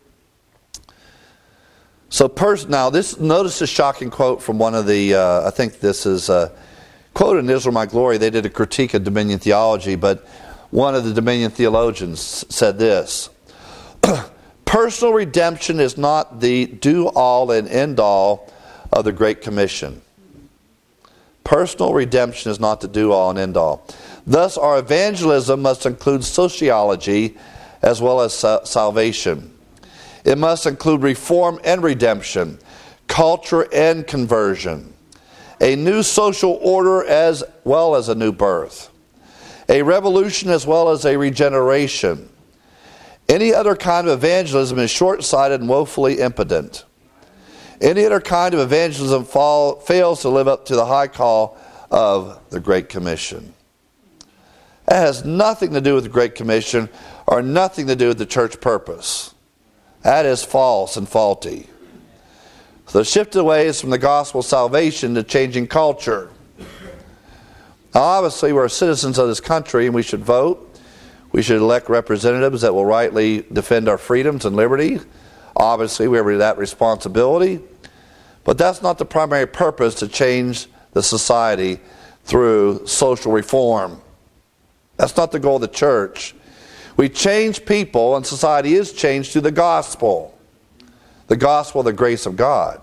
So now, notice this shocking quote from one of the, I think this is quoted in Israel My Glory. They did a critique of dominion theology, but one of the dominion theologians said this. Personal redemption is not the do-all and end-all of the Great Commission. Personal redemption is not the do-all and end-all. Thus, our evangelism must include sociology as well as salvation. It must include reform and redemption, culture and conversion, a new social order as well as a new birth, a revolution as well as a regeneration. Any other kind of evangelism is short-sighted and woefully impotent. Any other kind of evangelism fails to live up to the high call of the Great Commission. That has nothing to do with the Great Commission or nothing to do with the church purpose. That is false and faulty. So the shift away is from the gospel of salvation to changing culture. Now obviously we're citizens of this country and we should vote. We should elect representatives that will rightly defend our freedoms and liberty. Obviously we have that responsibility. But that's not the primary purpose, to change the society through social reform. That's not the goal of the church. We change people, and society is changed through the gospel of the grace of God.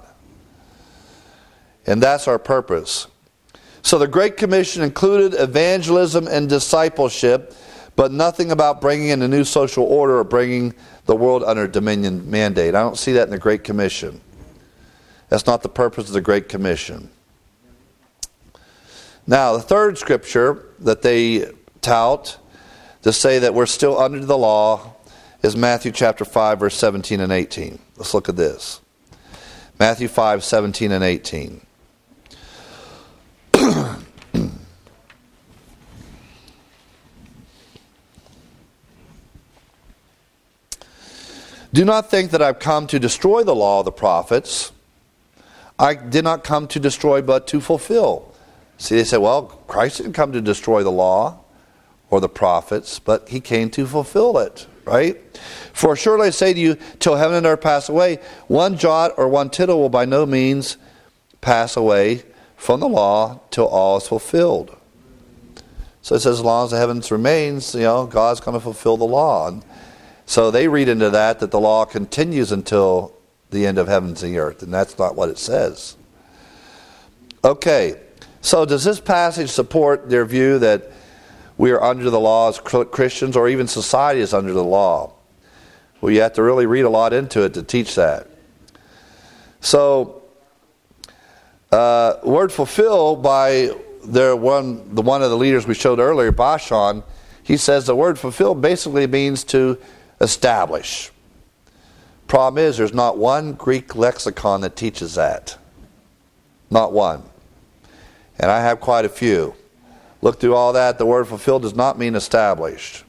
And that's our purpose. So the Great Commission included evangelism and discipleship, but nothing about bringing in a new social order or bringing the world under dominion mandate. I don't see that in the Great Commission. That's not the purpose of the Great Commission. Now, the third scripture that they tout to say that we're still under the law is Matthew chapter 5, verse 17 and 18. Let's look at this. Matthew 5, 17 and 18. Do not think that I've come to destroy the law of the prophets. I did not come to destroy, but to fulfill, See, they say, well, Christ didn't come to destroy the law or the prophets, but he came to fulfill it, right? For surely I say to you, till heaven and earth pass away, one jot or one tittle will by no means pass away from the law till all is fulfilled. So it says, as long as the heavens remains, God's going to fulfill the law. And so they read into that the law continues until the end of heavens and the earth, and that's not what it says. Okay, so does this passage support their view that we are under the law as Christians, or even society is under the law? Well, you have to really read a lot into it to teach that. So, word fulfill by the one of the leaders we showed earlier, Bashan, he says the word fulfill basically means to establish. Problem is, there's not one Greek lexicon that teaches that. Not one. And I have quite a few. Look through all that. The word fulfilled does not mean established.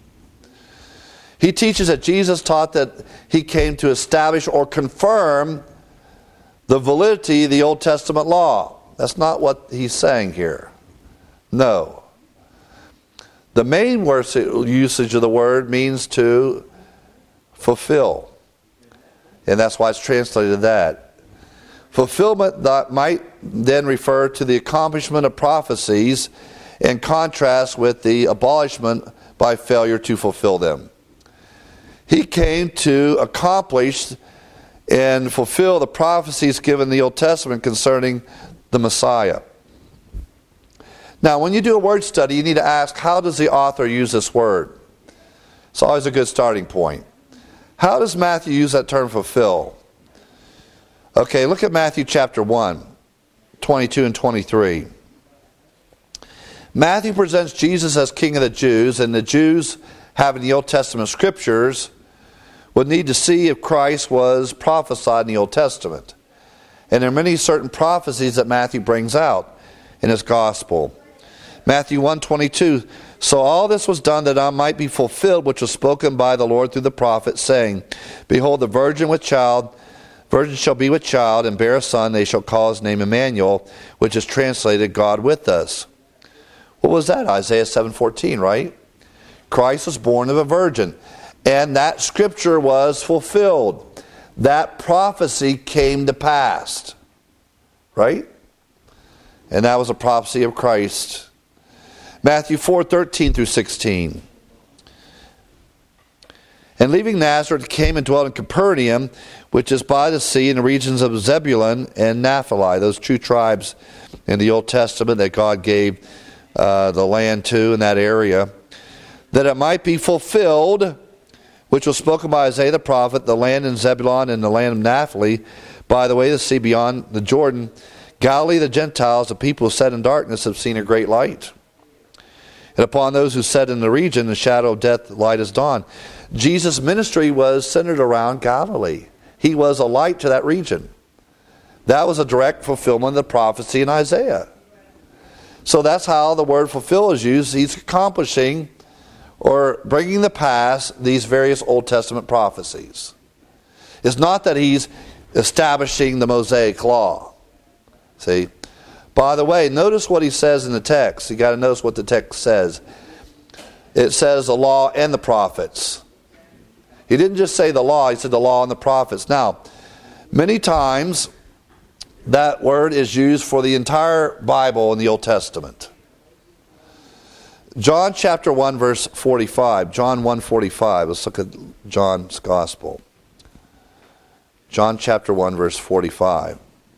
He teaches that Jesus taught that he came to establish or confirm the validity of the Old Testament law. That's not what he's saying here. No. The main usage of the word means to fulfill. And that's why it's translated that. Fulfillment that might then refer to the accomplishment of prophecies in contrast with the abolishment by failure to fulfill them. He came to accomplish and fulfill the prophecies given in the Old Testament concerning the Messiah. Now, when you do a word study, you need to ask, how does the author use this word? It's always a good starting point. How does Matthew use that term fulfill? Okay, look at Matthew chapter 1, 22 and 23. Matthew presents Jesus as King of the Jews, and the Jews, having the Old Testament scriptures, would need to see if Christ was prophesied in the Old Testament. And there are many certain prophecies that Matthew brings out in his gospel. Matthew 1:22, so all this was done that it might be fulfilled, which was spoken by the Lord through the prophet, saying, behold, the virgin shall be with child, and bear a son, they shall call his name Emmanuel, which is translated, God with us. What was that? Isaiah 7:14, right? Christ was born of a virgin. And that scripture was fulfilled. That prophecy came to pass. Right? And that was a prophecy of Christ. Matthew 4:13 through 16. And leaving Nazareth, came and dwelt in Capernaum, which is by the sea, in the regions of Zebulun and Naphtali, those two tribes in the Old Testament that God gave the land to in that area, that it might be fulfilled, which was spoken by Isaiah the prophet, the land in Zebulun and the land of Naphtali, by the way of the sea beyond the Jordan, Galilee of the Gentiles, the people who sat in darkness have seen a great light. And upon those who sat in the region, the shadow of death, light has dawned. Jesus' ministry was centered around Galilee. He was a light to that region. That was a direct fulfillment of the prophecy in Isaiah. So that's how the word fulfill is used. He's accomplishing or bringing to pass these various Old Testament prophecies. It's not that he's establishing the Mosaic law. See? By the way, notice what he says in the text. You got to notice what the text says. It says the law and the prophets. He didn't just say the law, he said the law and the prophets. Now, many times that word is used for the entire Bible in the Old Testament. John chapter 1 verse 45. John 1:45. Let's look at John's Gospel. John chapter 1 verse 45.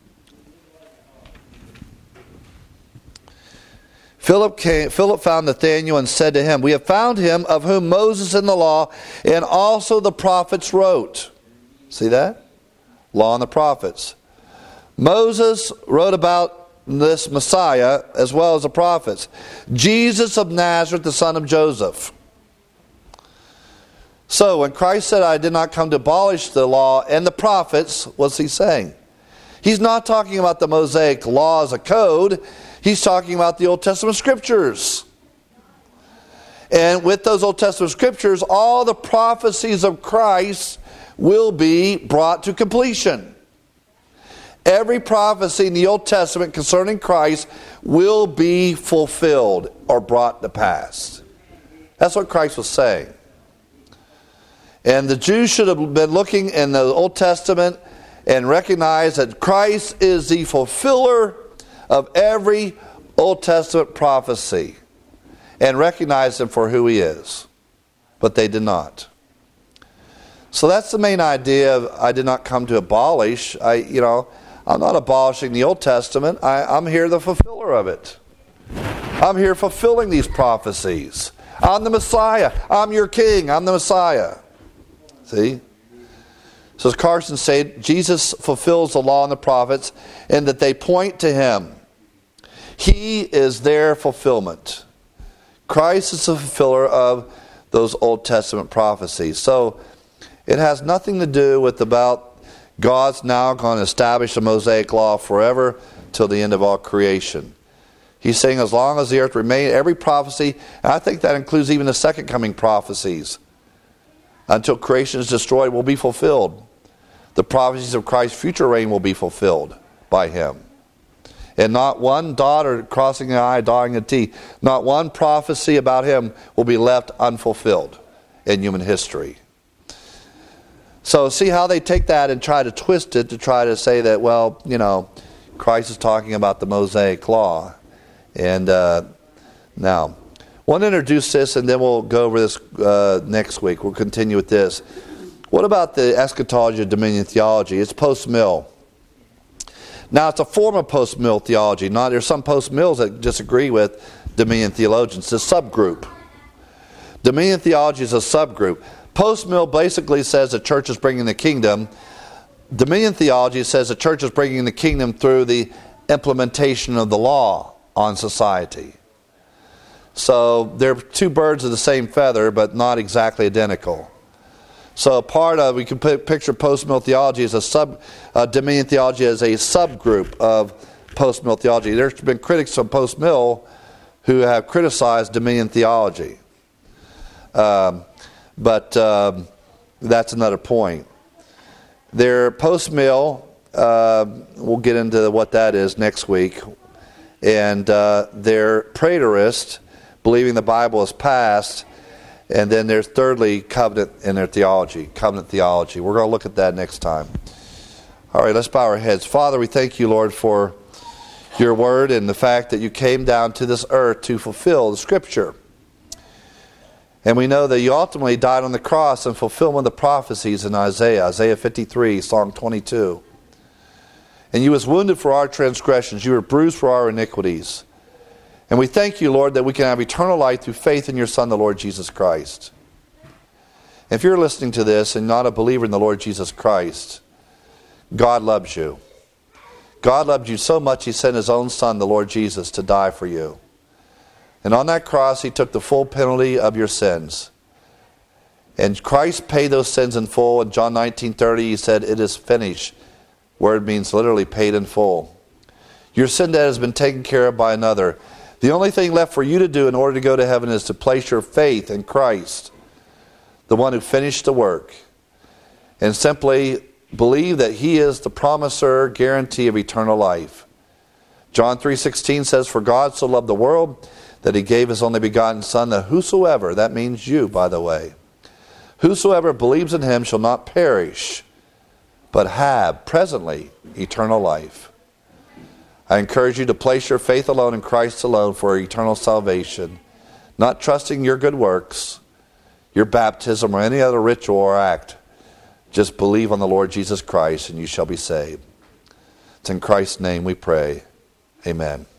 Philip found Nathanael and said to him, we have found him of whom Moses in the law and also the prophets wrote. See that? Law and the prophets. Moses wrote about this Messiah as well as the prophets. Jesus of Nazareth, the son of Joseph. So when Christ said, I did not come to abolish the law and the prophets, what's he saying? He's not talking about the Mosaic law as a code. He's talking about the Old Testament scriptures. And with those Old Testament scriptures, all the prophecies of Christ will be brought to completion. Every prophecy in the Old Testament concerning Christ will be fulfilled or brought to pass. That's what Christ was saying. And the Jews should have been looking in the Old Testament and recognized that Christ is the fulfiller of every Old Testament prophecy, and recognize him for who he is. But they did not. So that's the main idea of I did not come to abolish. I'm not abolishing the Old Testament. I'm here the fulfiller of it. I'm here fulfilling these prophecies. I'm the Messiah. I'm your king. I'm the Messiah. See? So as Carson said, Jesus fulfills the law and the prophets, and that they point to him. He is their fulfillment. Christ is the fulfiller of those Old Testament prophecies. So it has nothing to do with about God's now going to establish the Mosaic law forever till the end of all creation. He's saying as long as the earth remains, every prophecy, and I think that includes even the second coming prophecies, until creation is destroyed, will be fulfilled. The prophecies of Christ's future reign will be fulfilled by him. And not one dot or crossing an I, dotting a T, not one prophecy about him will be left unfulfilled in human history. So see how they take that and try to twist it to try to say that, well, Christ is talking about the Mosaic law. And now, I want to introduce this, and then we'll go over this next week. We'll continue with this. What about the eschatology of dominion theology? It's post-mill. Now, it's a form of post-mill theology. There's some post-mills that disagree with dominion theologians. It's a subgroup. Dominion theology is a subgroup. Post-mill basically says the church is bringing the kingdom. Dominion theology says the church is bringing the kingdom through the implementation of the law on society. So they're two birds of the same feather, but not exactly identical. So we can picture post-mill theology as dominion theology as a subgroup of post-mill theology. There's been critics of post-mill who have criticized dominion theology. But that's another point. Their post-mill, we'll get into what that is next week, and they're preterist, believing the Bible is past. And then there's thirdly, covenant in their theology, covenant theology. We're going to look at that next time. All right, let's bow our heads. Father, we thank you, Lord, for your word and the fact that you came down to this earth to fulfill the Scripture. And we know that you ultimately died on the cross in fulfillment of the prophecies in Isaiah 53, Psalm 22. And you was wounded for our transgressions. You were bruised for our iniquities. And we thank you, Lord, that we can have eternal life through faith in your Son, the Lord Jesus Christ. If you're listening to this and not a believer in the Lord Jesus Christ, God loves you. God loved you so much, he sent his own Son, the Lord Jesus, to die for you. And on that cross, he took the full penalty of your sins. And Christ paid those sins in full. In John 19:30, he said, "It is finished." Word means literally paid in full. Your sin debt has been taken care of by another. The only thing left for you to do in order to go to heaven is to place your faith in Christ, the one who finished the work, and simply believe that he is the promiser, guarantee of eternal life. John 3:16 says, "For God so loved the world that he gave his only begotten Son, that whosoever," that means you, by the way, "whosoever believes in him shall not perish, but have presently eternal life." I encourage you to place your faith alone in Christ alone for eternal salvation, not trusting your good works, your baptism, or any other ritual or act. Just believe on the Lord Jesus Christ and you shall be saved. It's in Christ's name we pray. Amen.